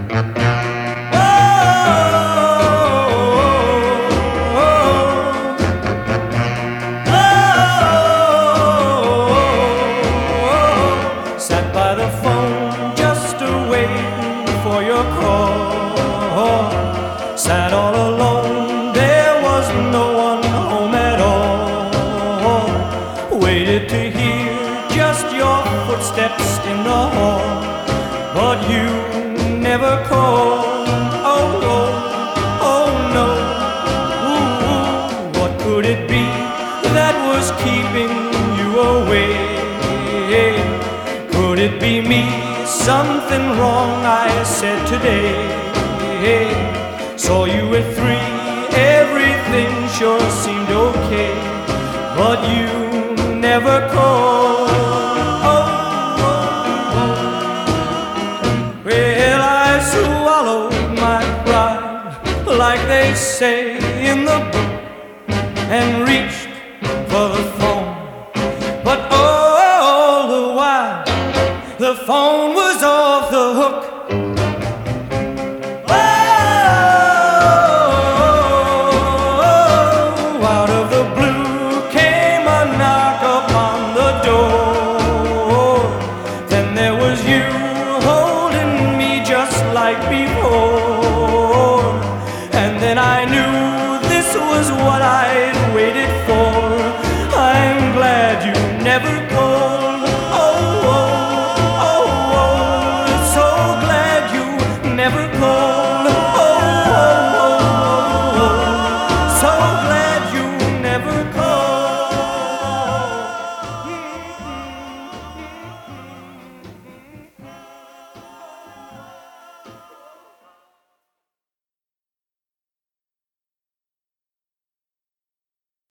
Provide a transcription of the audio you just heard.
Sat by the phone just waiting for your call. Sat all alone, there was no one home at all. Waited to hear just your footsteps in the hall, but you never called. Oh, oh, oh no. Ooh, what could it be that was keeping you away? Could it be me? Something wrong I said today. Saw you at 3, everything sure seemed okay, but you never called. Oh, oh, oh. Well, I swallowed my pride, like they say in the book, and reached for the phone. But all the while, the phone was off the hook. Oh, out of the blue came a knock upon the door. Then there was you holding me just like before. And then I knew this was what